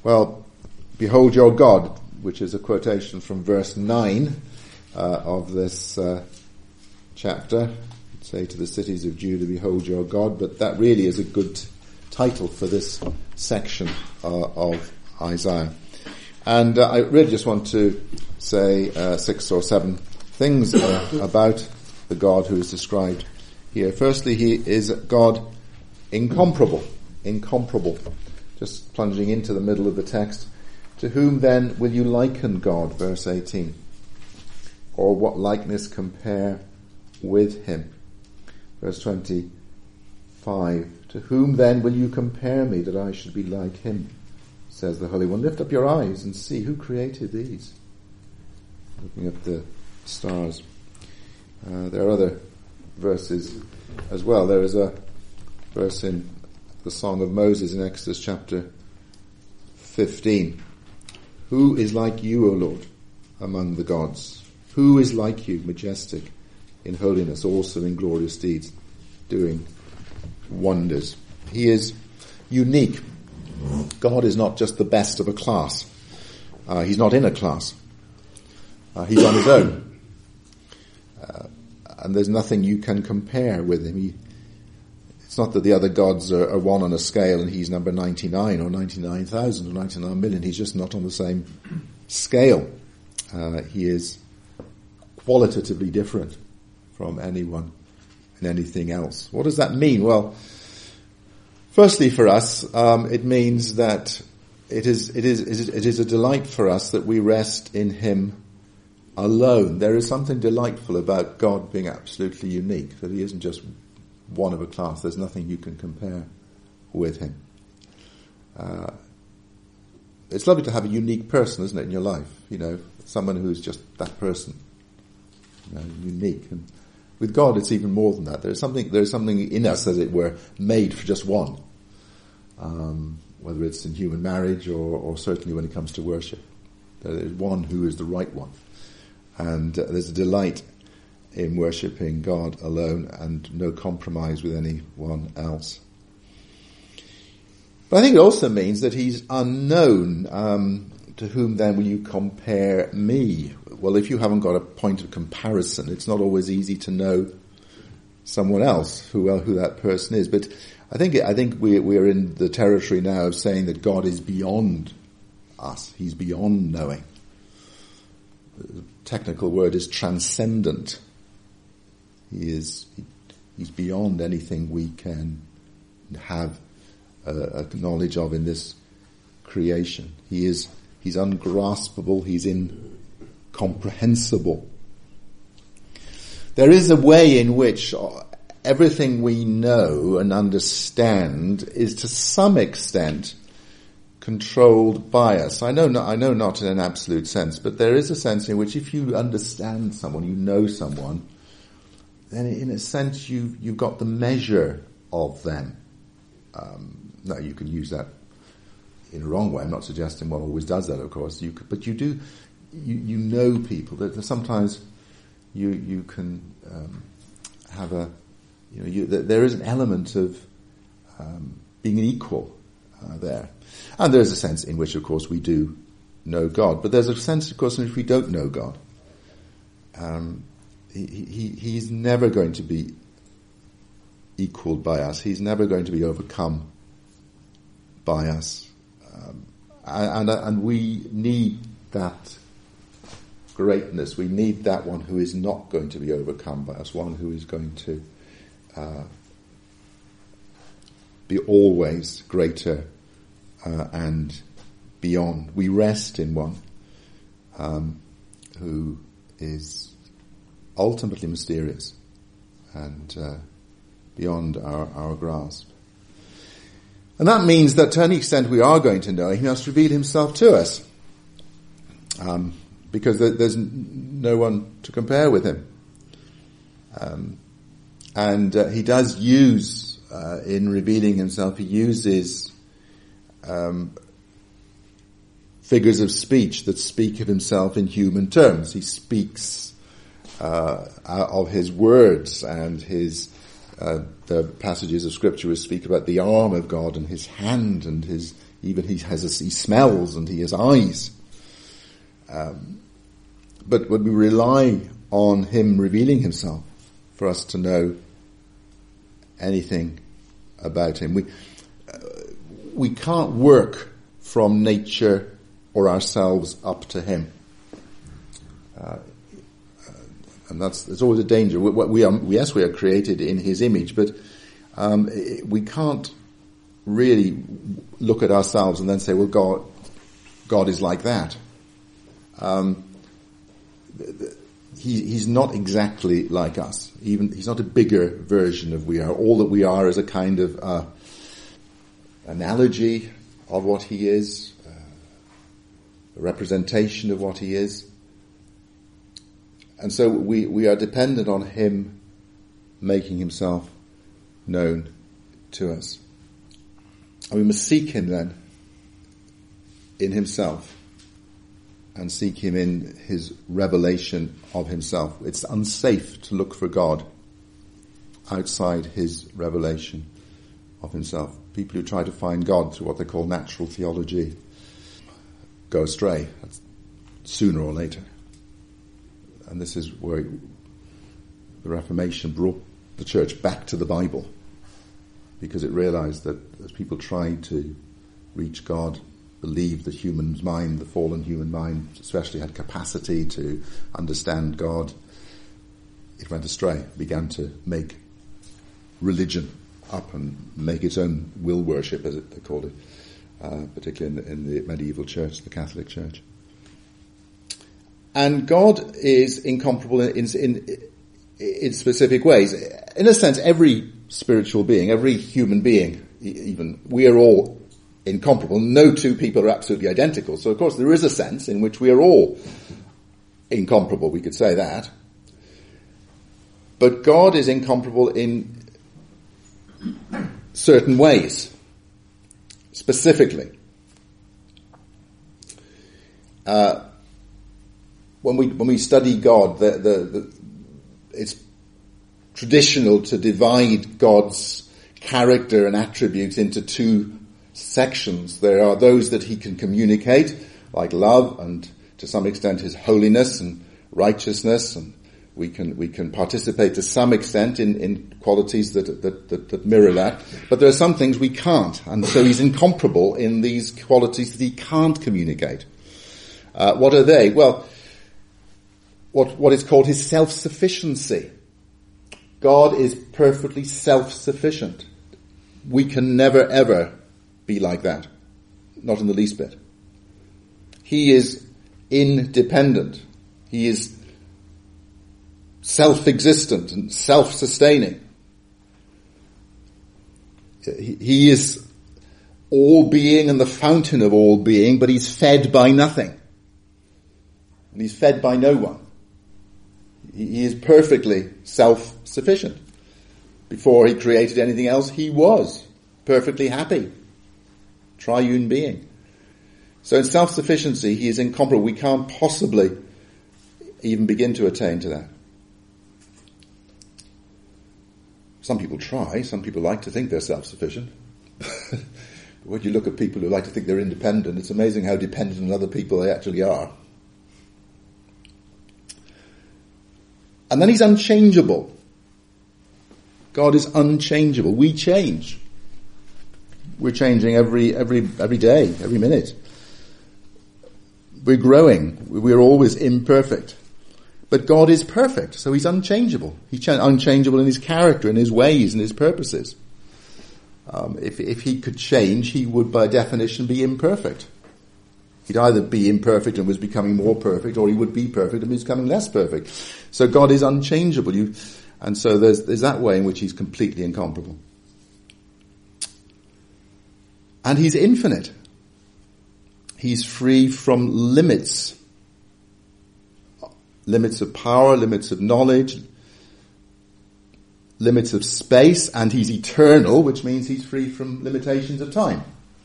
Well, behold your God, which is a quotation from verse 9 of this chapter. Say to the cities of Judah, behold your God. But that really is a good title for this section of Isaiah. And I really just want to say 6 or 7 things about the God who is described here. Firstly, he is God incomparable. Incomparable. Just plunging into the middle of the text. To whom then will you liken God? Verse 18. Or what likeness compare with him? Verse 25. To whom then will you compare me that I should be like him? Says the Holy One. Lift up your eyes and see who created these. Looking at the stars. There are other verses as well. There is a verse in the Song of Moses in Exodus chapter 15. Who is like you, O Lord, among the gods? Who is like you, majestic in holiness, awesome in glorious deeds, doing wonders? He is unique. God is not just the best of a class. He's not in a class. He's on his own. And there's nothing you can compare with him. It's not that the other gods are one on a scale and he's number 99 or 99,000 or 99 million. He's just not on the same scale. He is qualitatively different from anyone and anything else. What does that mean? Well, firstly for us, it means that it is a delight for us that we rest in him alone. There is something delightful about God being absolutely unique, that he isn't just one of a class. There's nothing you can compare with him. It's lovely to have a unique person, isn't it, in your life? You know, someone who's just that person, unique. And with God, it's even more than that. There's something in us, as it were, made for just one. Whether it's in human marriage or certainly when it comes to worship, there is one who is the right one, and there's a delight in worshipping God alone and no compromise with anyone else. But I think it also means that he's unknown. To whom then will you compare me? Well, if you haven't got a point of comparison, it's not always easy to know someone else, who that person is. But I think we're in the territory now of saying that God is beyond us. He's beyond knowing. The technical word is transcendent. He's beyond anything we can have a knowledge of in this creation. He's ungraspable. He's incomprehensible. There is a way in which everything we know and understand is to some extent controlled by us. I know not in an absolute sense, but there is a sense in which if you understand someone, you know someone, then in a sense you've got the measure of them. Now you can use that in a wrong way. I'm not suggesting one always does that, of course. But you do. You know people. That sometimes you can have a. There is an element of being an equal there, and there is a sense in which, of course, we do know God. But there's a sense, of course, in which we don't know God. He's never going to be equaled by us. He's never going to be overcome by us. And we need that greatness. We need that one who is not going to be overcome by us, one who is going to be always greater and beyond. We rest in one who is ultimately mysterious and beyond our grasp. And that means that to any extent we are going to know, he must reveal himself to us. Because there's no one to compare with him. And he does use, in revealing himself, he uses figures of speech that speak of himself in human terms. He speaks of his words and the passages of Scripture which speak about the arm of God and his hand and his Even he smells and he has eyes. But when we rely on him revealing himself for us to know anything about him, we can't work from nature or ourselves up to him. And there's always a danger. We are created in his image, but we can't really look at ourselves and then say, well, God is like that. He's not exactly like us. Even he's not a bigger version of we are. All that we are is a kind of analogy of what he is, a representation of what he is. And so we are dependent on him making himself known to us. And we must seek him then in himself and seek him in his revelation of himself. It's unsafe to look for God outside his revelation of himself. People who try to find God through what they call natural theology go astray sooner or later. And this is where the Reformation brought the church back to the Bible, because it realized that as people tried to reach God, believed the human mind, the fallen human mind, especially had capacity to understand God, it went astray, began to make religion up and make its own will worship, as they called it, particularly in the medieval church, the Catholic Church. And God is incomparable in specific ways. In a sense, every spiritual being, every human being, even, we are all incomparable. No two people are absolutely identical. So, of course, there is a sense in which we are all incomparable, we could say that. But God is incomparable in certain ways, specifically. When we study God, it's traditional to divide God's character and attributes into two sections. There are those that he can communicate, like love and to some extent his holiness and righteousness, and we can participate to some extent in qualities that mirror that. But there are some things we can't, and so he's incomparable in these qualities that he can't communicate. What are they? Well, what is called his self-sufficiency. God is perfectly self-sufficient. We can never ever be like that. Not in the least bit. He is independent. He is self-existent and self-sustaining. He is all being and the fountain of all being, but he's fed by nothing. And he's fed by no one. He is perfectly self-sufficient. Before he created anything else, he was perfectly happy. Triune being. So in self-sufficiency, he is incomparable. We can't possibly even begin to attain to that. Some people try. Some people like to think they're self-sufficient. But when you look at people who like to think they're independent, it's amazing how dependent on other people they actually are. And then he's unchangeable. God is unchangeable. We change. We're changing every day, every minute. We're growing. We're always imperfect. But God is perfect, so he's unchangeable. He's unchangeable in his character, in his ways, and his purposes. If he could change, he would by definition be imperfect. He'd either be imperfect and was becoming more perfect, or he would be perfect and was becoming less perfect. So God is unchangeable. And so there's that way in which he's completely incomparable. And he's infinite. He's free from limits. Limits of power, limits of knowledge, limits of space, and he's eternal, which means he's free from limitations of time.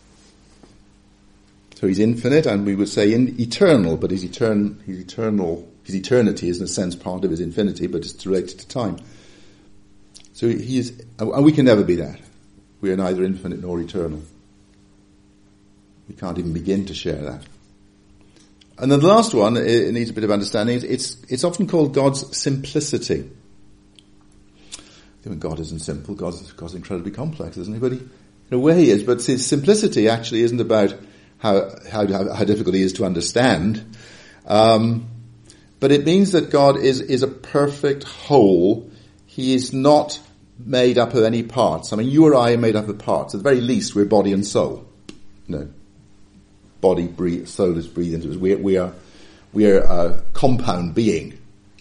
So he's infinite, and we would say eternal, but his eternity is in a sense part of his infinity, but it's related to time. So he is, and we can never be that. We are neither infinite nor eternal. We can't even begin to share that. And then the last one, it needs a bit of understanding. It's often called God's simplicity. I mean, God isn't simple. God's incredibly complex, isn't he? But in a way he is. But his simplicity actually isn't about how difficult he is to understand. But it means that God is a perfect whole. He is not made up of any parts. I mean, you or I are made up of parts. At the very least, we're body and soul. Body, soul is breathed into us. We are a compound being.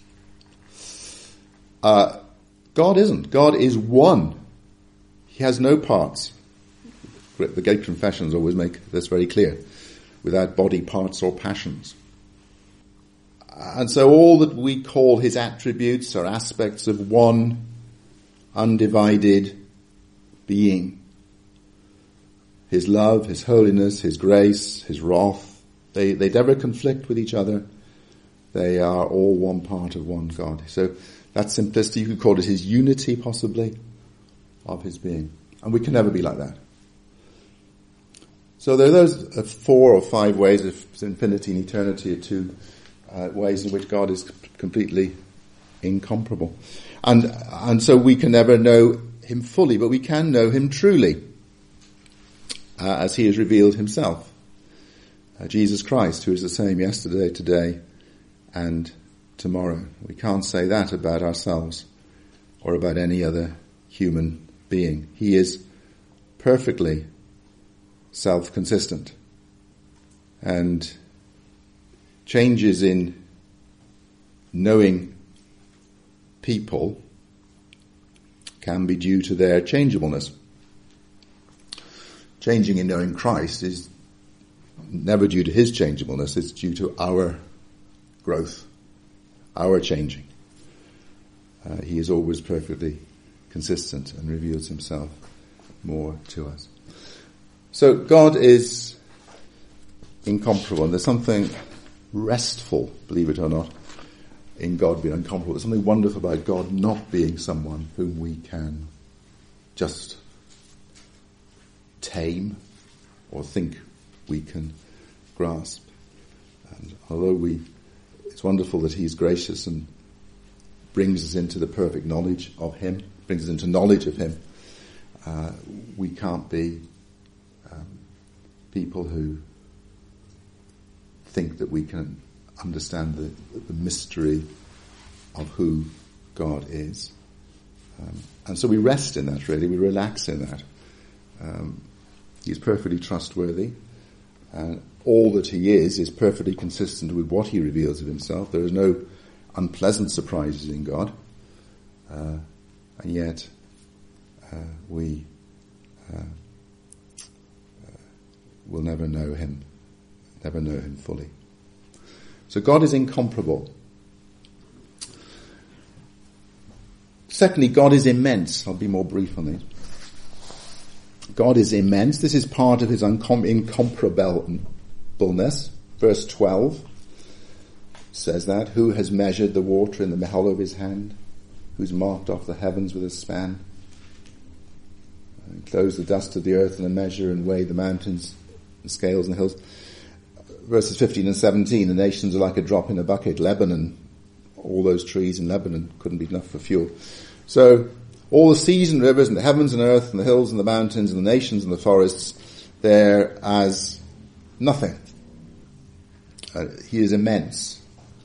God isn't. God is one. He has no parts. The Great Confessions always make this very clear. Without body, parts, or passions. And so all that we call his attributes are aspects of one undivided being. His love, his holiness, his grace, his wrath, they never conflict with each other. They are all one part of one God. So that simplicity, you could call it his unity possibly, of his being. And we can never be like that. So there are those 4 or 5 ways of infinity and eternity, are 2 ways in which God is completely incomparable. And so we can never know him fully, but we can know him truly, as he has revealed himself. Jesus Christ, who is the same yesterday, today, and tomorrow. We can't say that about ourselves or about any other human being. He is perfectly self-consistent. And changes in knowing people can be due to their changeableness. Changing in knowing Christ is never due to his changeableness, it's due to our growth, our changing. He is always perfectly consistent and reveals himself more to us. So God is incomparable, and there's something restful, believe it or not, in God being incomparable. There's something wonderful about God not being someone whom we can just tame or think we can grasp. And although it's wonderful that he's gracious and brings us into the perfect knowledge of him, brings us into knowledge of him, we can't be people who think that we can understand the mystery of who God is. And so we rest in that, really. We relax in that. He's perfectly trustworthy. And all that he is perfectly consistent with what he reveals of himself. There is no unpleasant surprises in God. And yet, we will never know him fully. So God is incomparable. Secondly, God is immense. I'll be more brief on this. God is immense. This is part of his incomparableness. Verse 12 says that. Who has measured the water in the hollow of his hand? Who's marked off the heavens with a span? Enclosed the dust of the earth in a measure and weighed the mountains and scales and the hills. Verses 15 and 17, the nations are like a drop in a bucket. Lebanon, all those trees in Lebanon couldn't be enough for fuel. So all the seas and rivers and the heavens and earth and the hills and the mountains and the nations and the forests, they're as nothing. He is immense.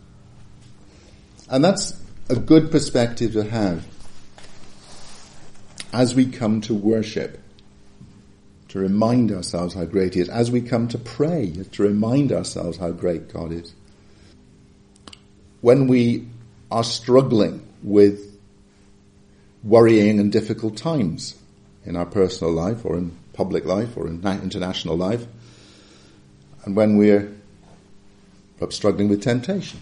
And that's a good perspective to have as we come to worship, to remind ourselves how great he is. As we come to pray, to remind ourselves how great God is. When we are struggling with worrying and difficult times in our personal life or in public life or in international life, and when we're struggling with temptation,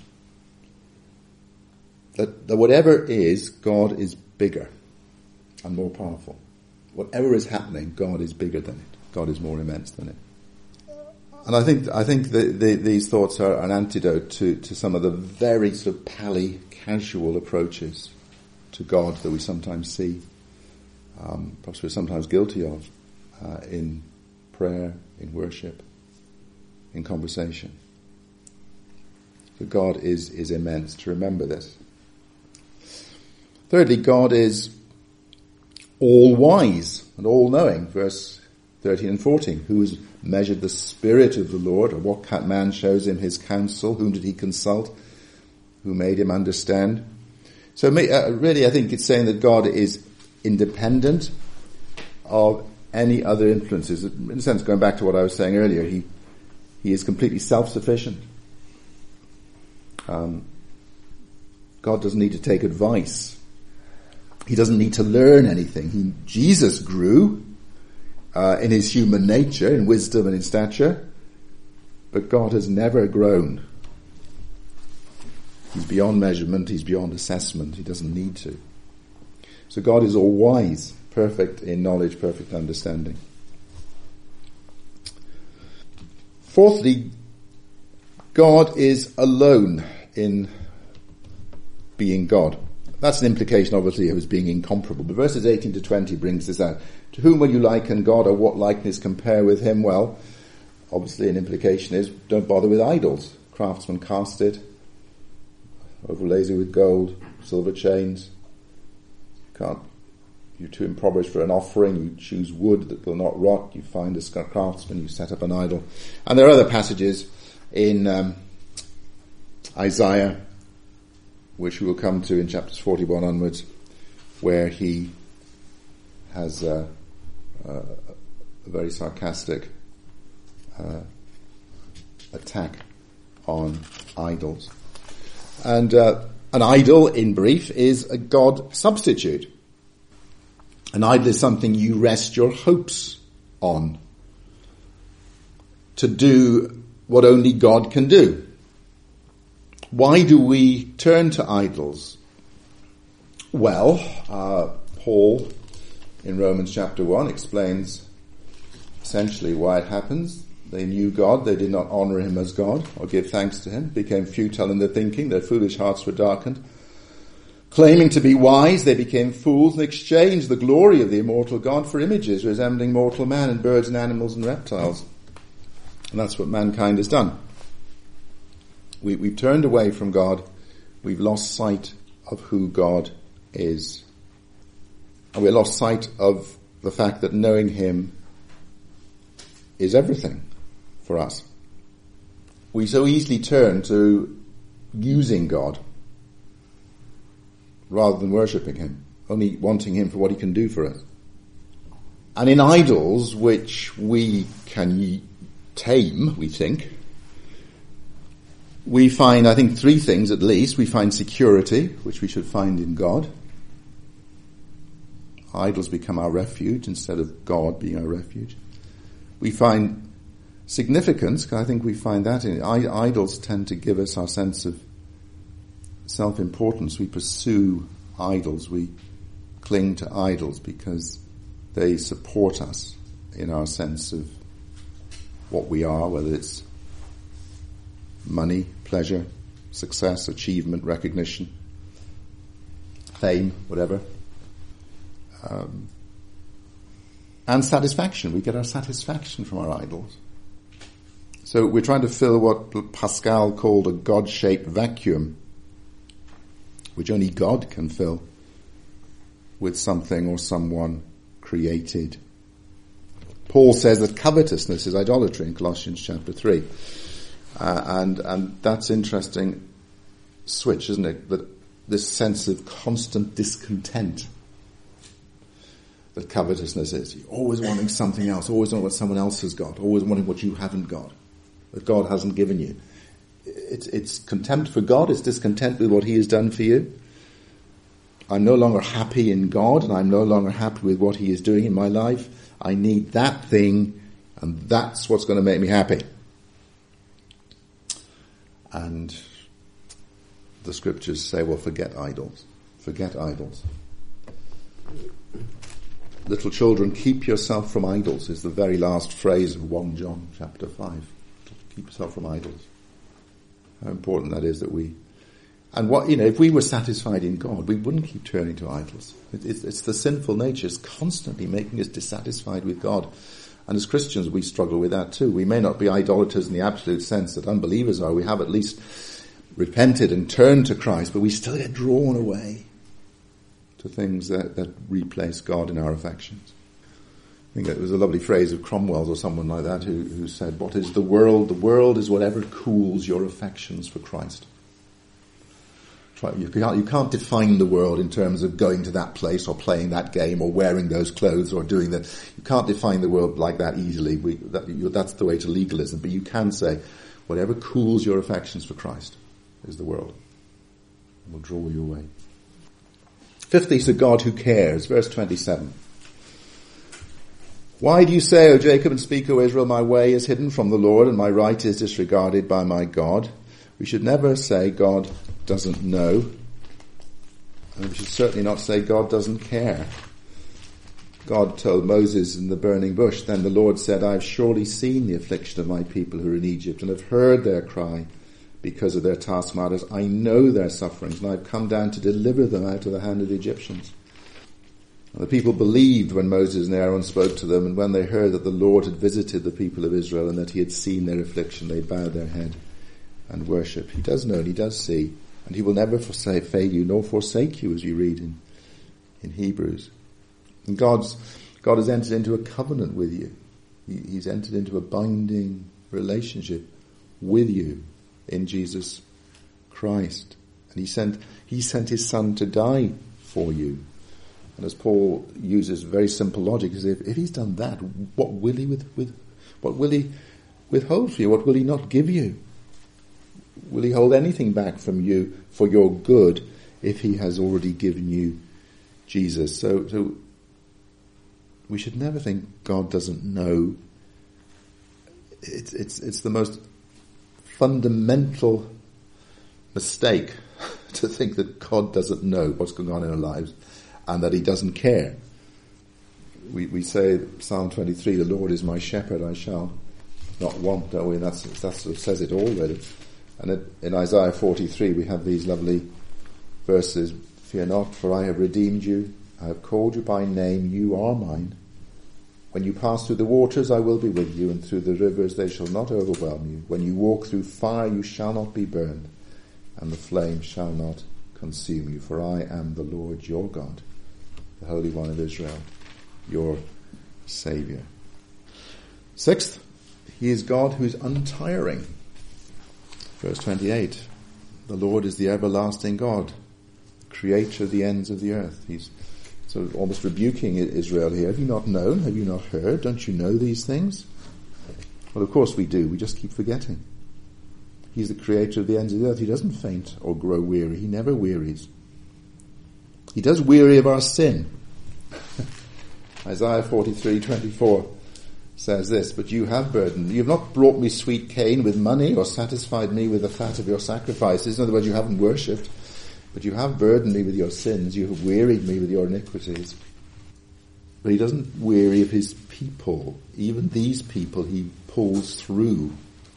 that whatever is, God is bigger and more powerful. Whatever is happening, God is bigger than it. God is more immense than it. And I think these thoughts are an antidote to some of the very sort of pally, casual approaches to God that we sometimes see, perhaps we're sometimes guilty of, in prayer, in worship. in conversation. So God is immense, to remember this. Thirdly, God is all-wise and all-knowing. Verse 13 and 14. Who has measured the Spirit of the Lord? Or what man shows him his counsel? Whom did he consult? Who made him understand? So really I think it's saying that God is independent of any other influences. In a sense, going back to what I was saying earlier, he is completely self-sufficient. God doesn't need to take advice. He doesn't need to learn anything. Jesus grew in his human nature, in wisdom and in stature, but God has never grown. He's beyond measurement, he's beyond assessment, he doesn't need to. So God is all wise, perfect in knowledge, perfect understanding. Fourthly, God is alone in being God. That's an implication, obviously, of his being incomparable. But verses 18 to 20 brings this out. To whom will you liken God, or what likeness compare with him? Well, obviously an implication is, don't bother with idols. Craftsmen cast it, overlays it with gold, silver chains. You're too impoverished for an offering. You choose wood that will not rot. You find a craftsman. You set up an idol. And there are other passages in Isaiah, which we will come to in chapters 41 onwards, where he has a very sarcastic attack on idols. And an idol, in brief, is a God substitute. An idol is something you rest your hopes on to do what only God can do. Why do we turn to idols? Well, Paul in Romans chapter 1 explains essentially why it happens. They knew God, they did not honour him as God or give thanks to him, became futile in their thinking, their foolish hearts were darkened. Claiming to be wise, they became fools and exchanged the glory of the immortal God for images resembling mortal man and birds and animals and reptiles. And that's what mankind has done. We've turned away from God. We've lost sight of who God is. And we lost sight of the fact that knowing him is everything for us. We so easily turn to using God rather than worshipping him, only wanting him for what he can do for us. And in idols, which we can tame, we think, we find, I think, three things at least. We find security, which we should find in God. Idols become our refuge instead of God being our refuge. We find significance, because I think we find that in idols tend to give us our sense of self-importance. We pursue idols. We cling to idols because they support us in our sense of what we are, whether it's money, pleasure, success, achievement, recognition, fame, whatever. And satisfaction. We get our satisfaction from our idols. So we're trying to fill what Pascal called a God-shaped vacuum, which only God can fill with something or someone created. Paul says that covetousness is idolatry in Colossians chapter 3. And that's interesting switch, isn't it? That this sense of constant discontent that covetousness is. You're always wanting something else, always wanting what someone else has got, always wanting what you haven't got, that God hasn't given you. It's contempt for God, it's discontent with what he has done for you. I'm no longer happy in God, and I'm no longer happy with what he is doing in my life. I need that thing, and that's what's going to make me happy. And the scriptures say, well, forget idols. Forget idols. Little children, keep yourself from idols is the very last phrase of 1 John chapter 5. Keep yourself from idols. How important that is that we... And if we were satisfied in God, we wouldn't keep turning to idols. It's the sinful nature is constantly making us dissatisfied with God. And as Christians, we struggle with that too. We may not be idolaters in the absolute sense that unbelievers are. We have at least repented and turned to Christ, but we still get drawn away to things that replace God in our affections. I think it was a lovely phrase of Cromwell's or someone like that who said, "What is the world? The world is whatever cools your affections for Christ." You can't define the world in terms of going to that place or playing that game or wearing those clothes or doing that. You can't define the world like that easily. That's the way to legalism. But you can say, whatever cools your affections for Christ is the world. And will draw you away. Fifthly, it's a God who cares. Verse 27. Why do you say, O Jacob, and speak, O Israel, my way is hidden from the Lord, and my right is disregarded by my God? We should never say God doesn't know. And we should certainly not say God doesn't care. God told Moses in the burning bush, then the Lord said, I have surely seen the affliction of my people who are in Egypt, and have heard their cry because of their taskmasters. I know their sufferings, and I have come down to deliver them out of the hand of the Egyptians. And the people believed when Moses and Aaron spoke to them, and when they heard that the Lord had visited the people of Israel and that he had seen their affliction, they bowed their head and worshipped. He does know and he does see, and he will never fail you nor forsake you, as we read in Hebrews. And God has entered into a covenant with you. He's entered into a binding relationship with you in Jesus Christ. And he sent his son to die for you. And as Paul uses very simple logic, is if he's done that, what will he withhold for you? What will he not give you? Will he hold anything back from you for your good if he has already given you Jesus? So we should never think God doesn't know. It's the most fundamental mistake to think that God doesn't know what's going on in our lives and that he doesn't care. We say Psalm 23, the Lord is my shepherd, I shall not want, don't we? And that sort of says it all, really. And in Isaiah 43 we have these lovely verses. Fear not, for I have redeemed you. I have called you by name. You are mine. When you pass through the waters, I will be with you, and through the rivers they shall not overwhelm you. When you walk through fire, you shall not be burned, and the flame shall not consume you. For I am the Lord your God, the Holy One of Israel, your Saviour. Sixth, he is God who is untiring. Verse 28, the Lord is the everlasting God, creator of the ends of the earth. He's sort of almost rebuking Israel here. Have you not known? Have you not heard? Don't you know these things? Well, of course we do. We just keep forgetting. He's the creator of the ends of the earth. He doesn't faint or grow weary. He never wearies. He does weary of our sin. Isaiah 43:24 says this, but you have burdened. You have not brought me sweet cane with money or satisfied me with the fat of your sacrifices. In other words, you haven't worshipped, but you have burdened me with your sins. You have wearied me with your iniquities. But he doesn't weary of his people. Even these people he pulls through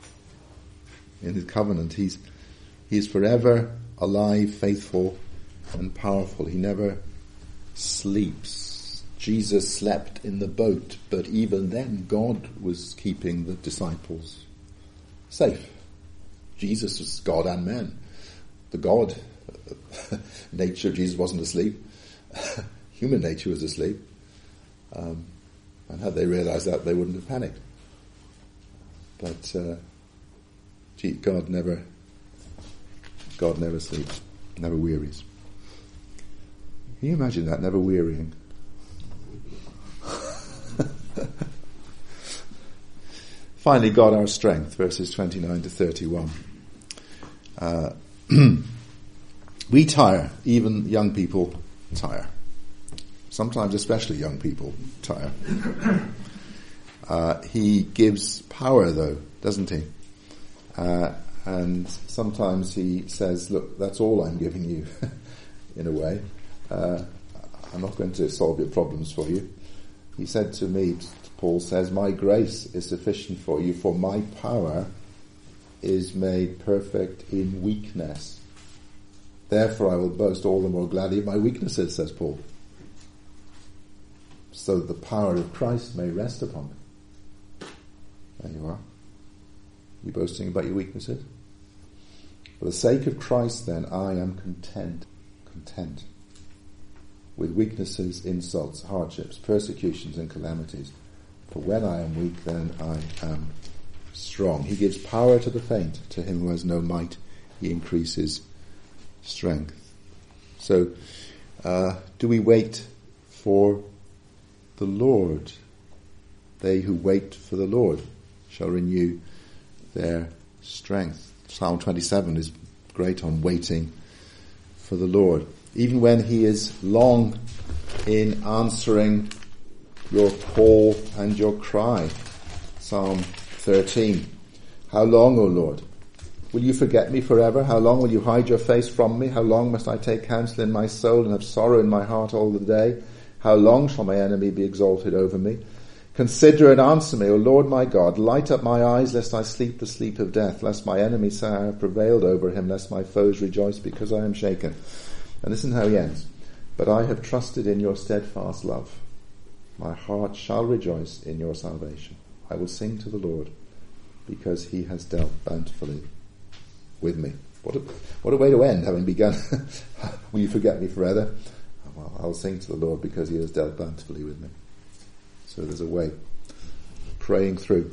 in his covenant. He is forever alive, faithful, and powerful. He never sleeps. Jesus slept in the boat, but even then God was keeping the disciples safe. Jesus was God and man. The God nature of Jesus wasn't asleep. Human nature was asleep. And had they realized that, they wouldn't have panicked. But God never sleeps, never wearies. Can you imagine that, never wearying? Finally, God our strength, verses 29 to 31. We tire, even young people tire. Sometimes especially young people tire. He gives power though, doesn't he? And sometimes he says, look, that's all I'm giving you, in a way. I'm not going to solve your problems for you. He said to me, Paul says, my grace is sufficient for you, for my power is made perfect in weakness. Therefore I will boast all the more gladly of my weaknesses, says Paul, so the power of Christ may rest upon me. There you are. You boasting about your weaknesses? For the sake of Christ, then, I am content with weaknesses, insults, hardships, persecutions, and calamities. For when I am weak, then I am strong. He gives power to the faint. To him who has no might, he increases strength. So, do we wait for the Lord? They who wait for the Lord shall renew their strength. Psalm 27 is great on waiting for the Lord. Even when he is long in answering your call and your cry. Psalm 13. How long, O Lord? Will you forget me forever? How long will you hide your face from me? How long must I take counsel in my soul and have sorrow in my heart all the day? How long shall my enemy be exalted over me? Consider and answer me, O Lord my God. Light up my eyes, lest I sleep the sleep of death, lest my enemy say I have prevailed over him, lest my foes rejoice because I am shaken. And listen how he ends. But I have trusted in your steadfast love. My heart shall rejoice in your salvation. I will sing to the Lord because he has dealt bountifully with me. What a way to end, having begun. Will you forget me forever? Well, I'll sing to the Lord because he has dealt bountifully with me. So there's a way. Praying through.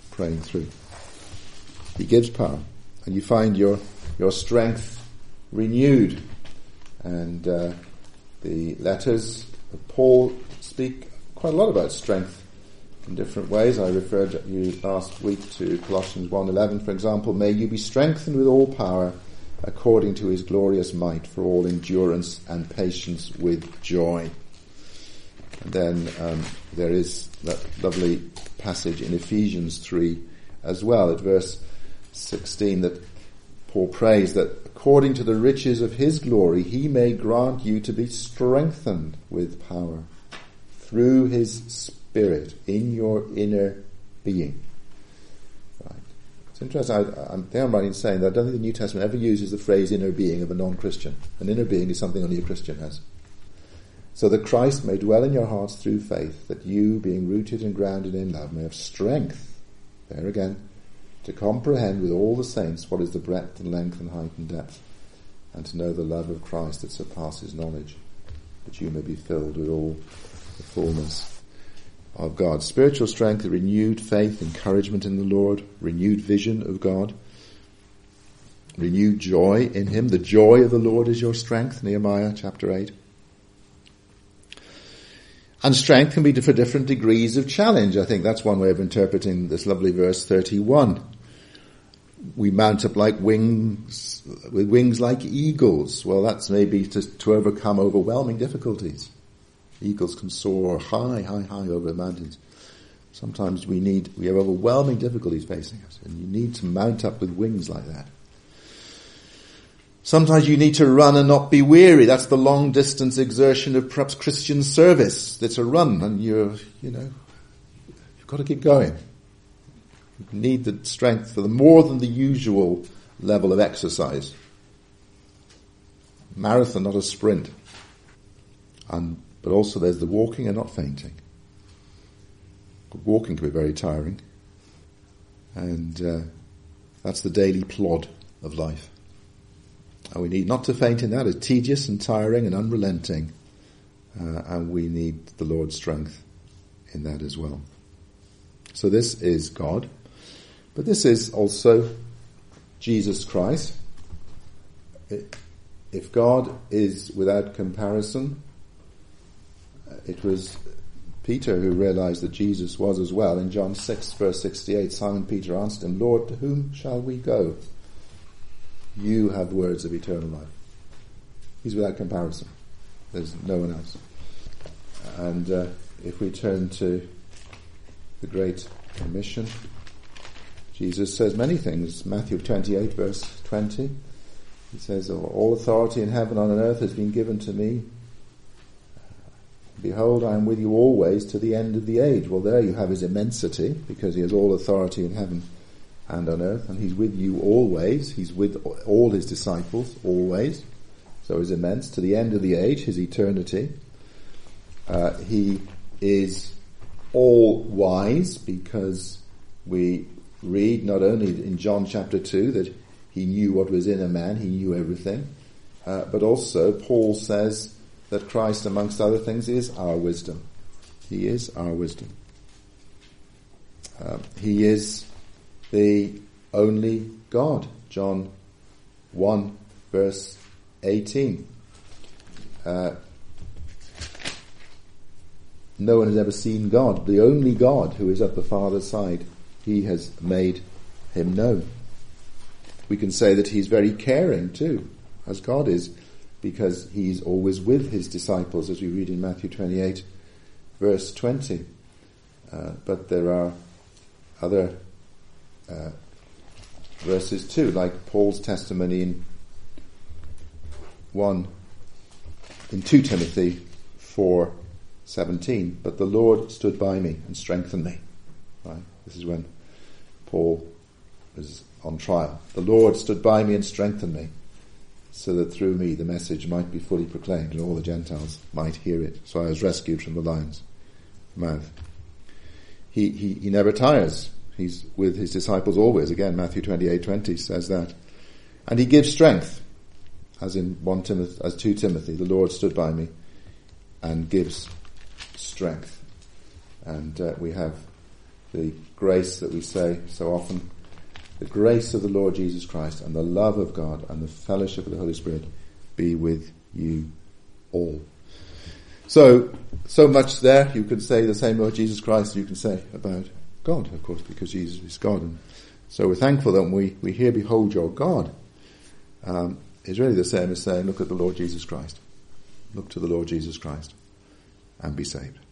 He gives power. And you find your strength renewed. And the letters of Paul speak quite a lot about strength in different ways. I referred you last week to Colossians 1:11, for example. May you be strengthened with all power according to his glorious might for all endurance and patience with joy. And then there is that lovely passage in Ephesians 3 as well, at verse 16, that Paul prays that according to the riches of his glory he may grant you to be strengthened with power through his Spirit in your inner being. Right. It's interesting. I'm right in saying that I don't think the New Testament ever uses the phrase inner being of a non-Christian. An inner being is something only a Christian has. So that Christ may dwell in your hearts through faith, that you, being rooted and grounded in love, may have strength, there again, to comprehend with all the saints what is the breadth and length and height and depth, and to know the love of Christ that surpasses knowledge, that you may be filled with all the fullness of God. Spiritual strength, renewed faith, encouragement in the Lord, renewed vision of God, renewed joy in him. The joy of the Lord is your strength, Nehemiah chapter 8. And strength can be for different degrees of challenge. I think that's one way of interpreting this lovely verse 31. We mount up like wings, with wings like eagles. Well, that's maybe to overcome overwhelming difficulties. Eagles can soar high over mountains. Sometimes we have overwhelming difficulties facing us, and you need to mount up with wings like that. Sometimes you need to run and not be weary. That's the long distance exertion of perhaps Christian service. It's a run, and you've got to keep going. You need the strength for the more than the usual level of exercise. Marathon, not a sprint. But also there's the walking and not fainting. Walking can be very tiring. And that's the daily plod of life. And we need not to faint in that. It's tedious and tiring and unrelenting. And we need the Lord's strength in that as well. So this is God. But this is also Jesus Christ. If God is without comparison, it was Peter who realized that Jesus was as well. In John 6 verse 68, Simon Peter answered him, Lord, to whom shall we go? You have words of eternal life. He's without comparison. There's no one else. And if we turn to the Great Commission, Jesus says many things. Matthew 28 verse 20. He says, all authority in heaven and on earth has been given to me. Behold, I am with you always to the end of the age. Well, there you have his immensity, because he has all authority in heaven and on earth, and he's with you always. He's with all his disciples always. So he's immense, to the end of the age, his eternity. He is all wise, because we read not only in John chapter 2 that he knew what was in a man, he knew everything, but also Paul says that Christ, amongst other things, is our wisdom. He is our wisdom. He is the only God. John 1 verse 18. No one has ever seen God. The only God who is at the Father's side, he has made him known. We can say that he's very caring too, as God is, because he's always with his disciples, as we read in Matthew 28 verse 20. But there are other verses too, like Paul's testimony in 2 Timothy 4:17. But the Lord stood by me and strengthened me. Right? This is when Paul was on trial. The Lord stood by me and strengthened me, so that through me the message might be fully proclaimed and all the Gentiles might hear it. So I was rescued from the lion's mouth. He never tires. He's with his disciples always. Again, Matthew 28:20 says that. And he gives strength, as in 2 Timothy, the Lord stood by me and gives strength. And we have the grace that we say so often, the grace of the Lord Jesus Christ and the love of God and the fellowship of the Holy Spirit be with you all. So much there. You can say the same about Jesus Christ you can say about God, of course, because Jesus is God. And so we're thankful that when we hear, behold your God, is really the same as saying, look at the Lord Jesus Christ. Look to the Lord Jesus Christ and be saved.